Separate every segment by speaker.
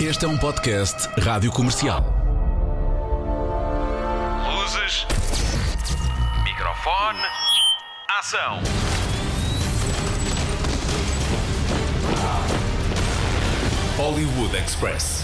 Speaker 1: Este é um podcast Rádio Comercial.
Speaker 2: Luzes, microfone, ação.
Speaker 1: Hollywood Express.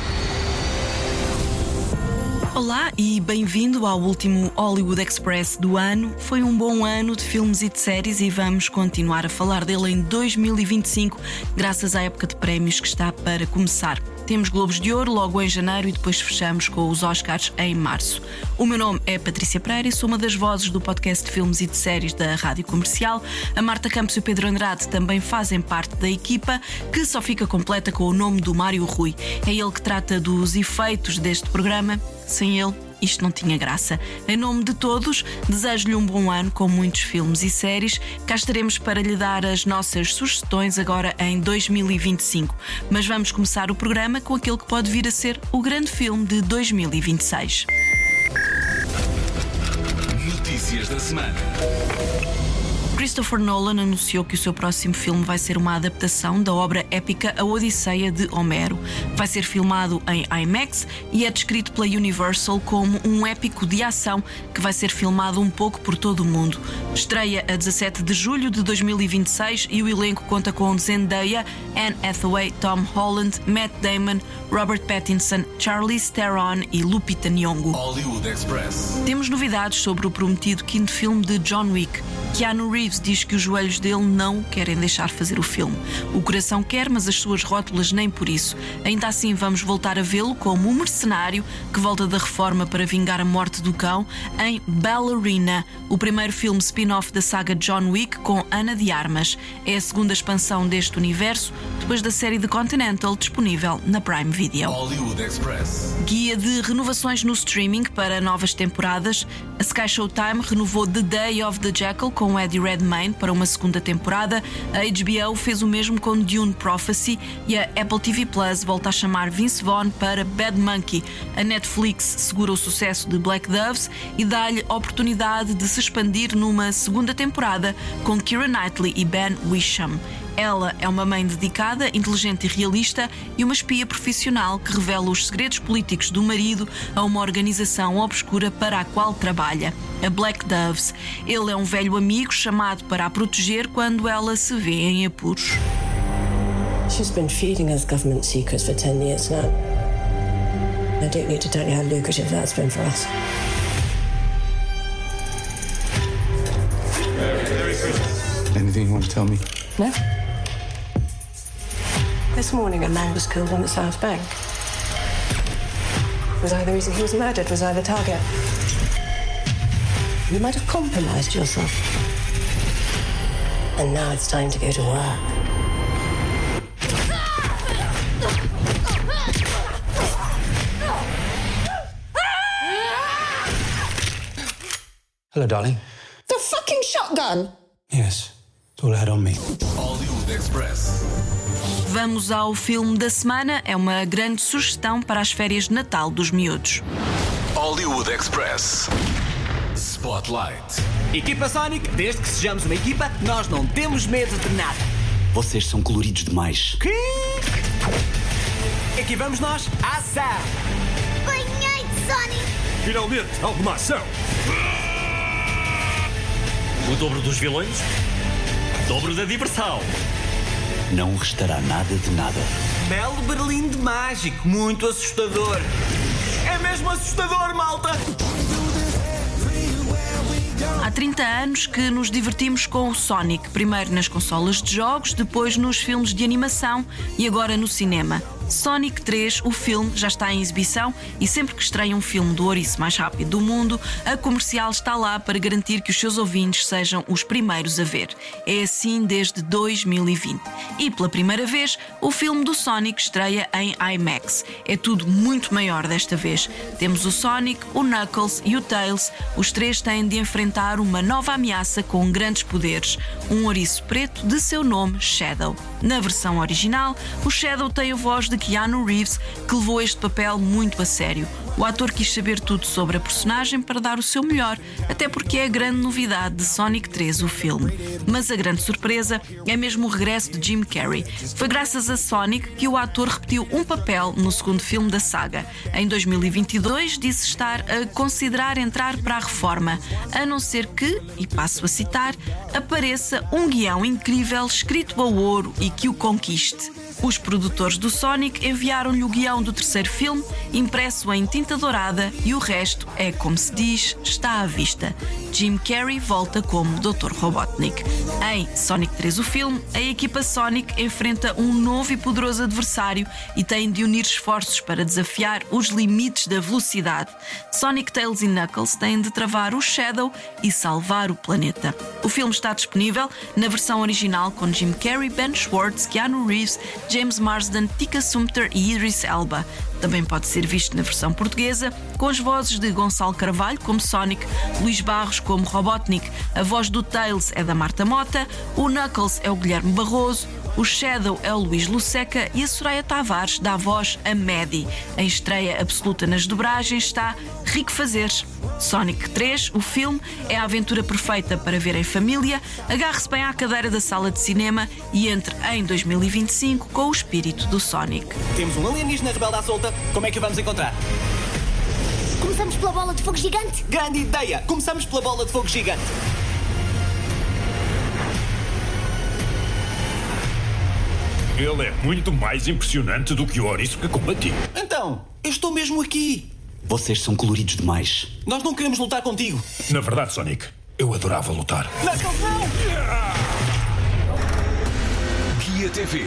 Speaker 3: Olá e bem-vindo ao último Hollywood Express do ano. Foi um bom ano de filmes e de séries e vamos continuar a falar dele em 2025, graças à época de prémios que está para começar. Temos Globos de Ouro logo em janeiro e depois fechamos com os Oscars em março. O meu nome é Patrícia Pereira e sou uma das vozes do podcast de filmes e de séries da Rádio Comercial. A Marta Campos e o Pedro Andrade também fazem parte da equipa, que só fica completa com o nome do Mário Rui. É ele que trata dos efeitos deste programa. Sem ele, isto não tinha graça. Em nome de todos, desejo-lhe um bom ano com muitos filmes e séries. Cá estaremos para lhe dar as nossas sugestões agora em 2025. Mas vamos começar o programa com aquele que pode vir a ser o grande filme de 2026.
Speaker 1: Notícias da semana.
Speaker 3: Christopher Nolan anunciou que o seu próximo filme vai ser uma adaptação da obra épica A Odisseia de Homero. Vai ser filmado em IMAX e é descrito pela Universal como um épico de ação que vai ser filmado um pouco por todo o mundo. Estreia a 17 de julho de 2026 e o elenco conta com Zendaya, Anne Hathaway, Tom Holland, Matt Damon, Robert Pattinson, Charlize Theron e Lupita Nyong'o.
Speaker 1: Hollywood Express.
Speaker 3: Temos novidades sobre o prometido quinto filme de John Wick. Keanu Reeves diz que os joelhos dele não querem deixar fazer o filme. O coração quer, mas as suas rótulas nem por isso. Ainda assim, vamos voltar a vê-lo como um mercenário que volta da reforma para vingar a morte do cão em Ballerina, o primeiro filme spin-off da saga John Wick com Ana de Armas. É a segunda expansão deste universo, depois da série The Continental, disponível na Prime Video.
Speaker 1: Hollywood Express.
Speaker 3: Guia de renovações no streaming para novas temporadas. A Sky Showtime renovou The Day of the Jackal com Eddie Redmayne para uma segunda temporada. A HBO fez o mesmo com Dune Prophecy e a Apple TV Plus volta a chamar Vince Vaughn para Bad Monkey. A Netflix segura o sucesso de Black Doves e dá-lhe a oportunidade de se expandir numa segunda temporada com Keira Knightley e Ben Wisham. Ela é uma mãe dedicada, inteligente e realista e uma espia profissional que revela os segredos políticos do marido a uma organização obscura para a qual trabalha, a Black Doves. Ele é um velho amigo chamado para a proteger quando ela se vê em apuros.
Speaker 4: She's been feeding us government secrets for 10 years now. I don't need to tell you how lucrative that's been for us.
Speaker 5: Anything you want to tell me?
Speaker 4: No? This morning a man was killed on the South Bank. Was I the reason he was murdered? Was I the target? You might have compromised yourself. And now it's time to go to work.
Speaker 5: Hello, darling.
Speaker 4: The fucking shotgun!
Speaker 5: Yes, it's all I had on me.
Speaker 1: Hollywood Express.
Speaker 3: Vamos ao filme da semana. É uma grande sugestão para as férias de Natal dos miúdos.
Speaker 1: Hollywood Express. Spotlight.
Speaker 6: Equipa Sonic, desde que sejamos uma equipa, nós não temos medo de nada.
Speaker 7: Vocês são coloridos demais.
Speaker 6: Que? Aqui vamos nós, ação!
Speaker 8: Ganhei-te, Sonic!
Speaker 2: Finalmente, alguma ação.
Speaker 9: O dobro dos vilões, o dobro da diversão.
Speaker 7: Não restará nada de nada.
Speaker 6: Belo berlim de mágico, muito assustador. É mesmo assustador, malta!
Speaker 3: Há 30 anos que nos divertimos com o Sonic, primeiro nas consolas de jogos, depois nos filmes de animação e agora no cinema. Sonic 3, o filme, já está em exibição e sempre que estreia um filme do ouriço mais rápido do mundo, a Comercial está lá para garantir que os seus ouvintes sejam os primeiros a ver. É assim desde 2020. E pela primeira vez, o filme do Sonic estreia em IMAX. É tudo muito maior desta vez. Temos o Sonic, o Knuckles e o Tails. Os três têm de enfrentar uma nova ameaça com grandes poderes. Um ouriço preto de seu nome Shadow. Na versão original, o Shadow tem a voz de Keanu Reeves, que levou este papel muito a sério. O ator quis saber tudo sobre a personagem para dar o seu melhor, até porque é a grande novidade de Sonic 3, o filme. Mas a grande surpresa é mesmo o regresso de Jim Carrey. Foi graças a Sonic que o ator repetiu um papel no segundo filme da saga. Em 2022 disse estar a considerar entrar para a reforma, a não ser que, e passo a citar, apareça um guião incrível escrito a ouro e que o conquiste. Os produtores do Sonic enviaram-lhe o guião do terceiro filme, impresso em tinta dourada, e o resto é, como se diz, está à vista. Jim Carrey volta como Dr. Robotnik. Em Sonic 3, o filme, a equipa Sonic enfrenta um novo e poderoso adversário e tem de unir esforços para desafiar os limites da velocidade. Sonic, Tails e Knuckles têm de travar o Shadow e salvar o planeta. O filme está disponível na versão original com Jim Carrey, Ben Schwartz, Keanu Reeves, James Marsden, Tika Sumpter e Idris Elba. Também pode ser visto na versão portuguesa, com as vozes de Gonçalo Carvalho como Sonic, Luís Barros como Robotnik, a voz do Tails é da Marta Mota, o Knuckles é o Guilherme Barroso, o Shadow é o Luís Luceca e a Soraya Tavares dá a voz a Maddie. Em estreia absoluta nas dobragens está Rico Fazeres. Sonic 3, o filme, é a aventura perfeita para ver em família. Agarre-se bem à cadeira da sala de cinema e entre em 2025 com o espírito do Sonic.
Speaker 6: Temos um alienígena rebelde à solta. Como é que o vamos encontrar?
Speaker 8: Começamos pela bola de fogo gigante?
Speaker 6: Grande ideia! Começamos pela bola de fogo gigante.
Speaker 2: Ele é muito mais impressionante do que o ouriço que combati.
Speaker 6: Então, eu estou mesmo aqui.
Speaker 7: Vocês são coloridos demais.
Speaker 6: Nós não queremos lutar contigo.
Speaker 2: Na verdade, Sonic, eu adorava lutar.
Speaker 6: Knuckles, não!
Speaker 1: Guia TV.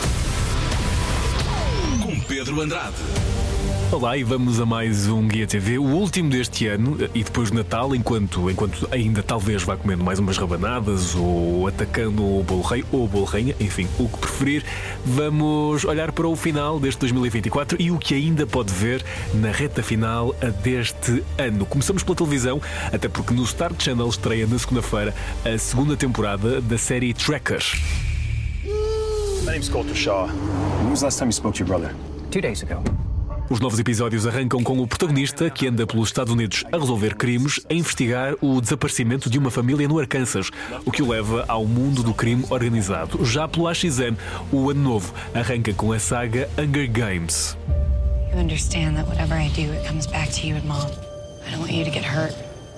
Speaker 1: Com Pedro Andrade.
Speaker 10: Olá e vamos a mais um Guia TV, o último deste ano, e depois de Natal, enquanto ainda talvez vá comendo mais umas rabanadas ou atacando o bolo rei ou o bolo rainha, enfim, o que preferir, vamos olhar para o final deste 2024 e o que ainda pode ver na reta final deste ano. Começamos pela televisão, até porque no Star Channel estreia na segunda-feira a segunda temporada da série Trackers.
Speaker 5: My name's Colter Shaw. When was the last time you spoke to your brother?
Speaker 11: 2 days ago.
Speaker 10: Os novos episódios arrancam com o protagonista que anda pelos Estados Unidos a resolver crimes, a investigar o desaparecimento de uma família no Arkansas, o que o leva ao mundo do crime organizado. Já pelo AXN, o ano novo arranca com a saga Hunger Games.
Speaker 12: You understand that whatever I do, it comes back to you and Mom. I don't want you to get hurt.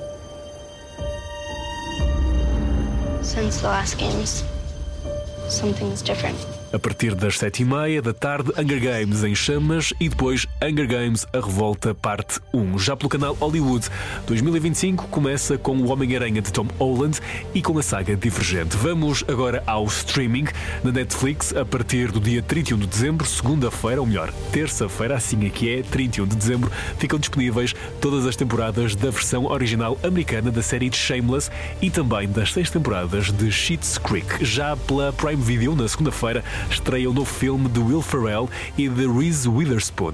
Speaker 8: Since the last games, something's different.
Speaker 10: A partir das 7h30 da tarde, Hunger Games em chamas e depois Hunger Games A Revolta Parte 1. Já pelo canal Hollywood, 2025 começa com o Homem-Aranha de Tom Holland e com a saga Divergente. Vamos agora ao streaming na Netflix a partir do dia 31 de dezembro, segunda-feira, ou melhor, terça-feira, assim aqui é, 31 de dezembro, ficam disponíveis todas as temporadas da versão original americana da série de Shameless e também das 6 temporadas de Schitt's Creek. Já pela Prime Video, na segunda-feira, estreia o novo filme de Will Ferrell e de Reese Witherspoon.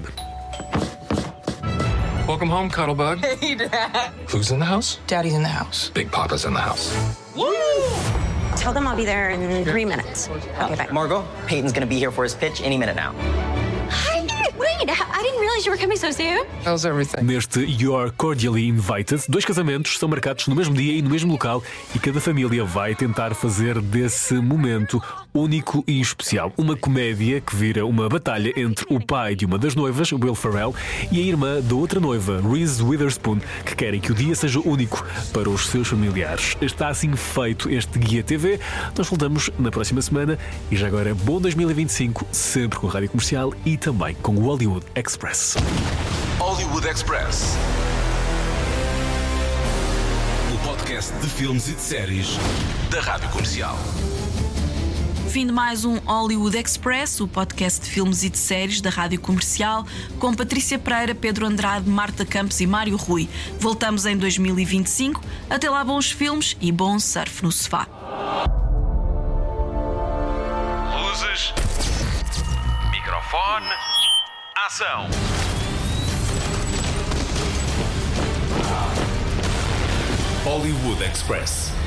Speaker 13: Welcome home, Cuddlebug.
Speaker 11: Hey, Dad.
Speaker 13: Who's in the house?
Speaker 11: Daddy's in the house.
Speaker 13: Big Papa's in the house.
Speaker 11: Woo!
Speaker 14: Tell them I'll be there in 3 minutes. Okay, bye.
Speaker 11: Margot, Peyton's gonna be here for his pitch any minute now.
Speaker 14: Hi, wait, I didn't realize you were coming so soon.
Speaker 13: How's everything?
Speaker 10: Neste You're Cordially Invited, 2 casamentos são marcados no mesmo dia e no mesmo local e cada família vai tentar fazer desse momento único e especial. Uma comédia que vira uma batalha entre o pai de uma das noivas, Will Ferrell, e a irmã da outra noiva, Reese Witherspoon, que querem que o dia seja único para os seus familiares. Está assim feito este Guia TV. Nós voltamos na próxima semana e já agora bom 2025, sempre com a Rádio Comercial e também com o Hollywood Express.
Speaker 1: Hollywood Express. O podcast de filmes e de séries da Rádio Comercial.
Speaker 3: Fim de mais um Hollywood Express, o podcast de filmes e de séries da Rádio Comercial, com Patrícia Pereira, Pedro Andrade, Marta Campos e Mário Rui. Voltamos em 2025. Até lá, bons filmes e bom surf no sofá.
Speaker 2: Luzes, microfone, ação.
Speaker 1: Hollywood Express.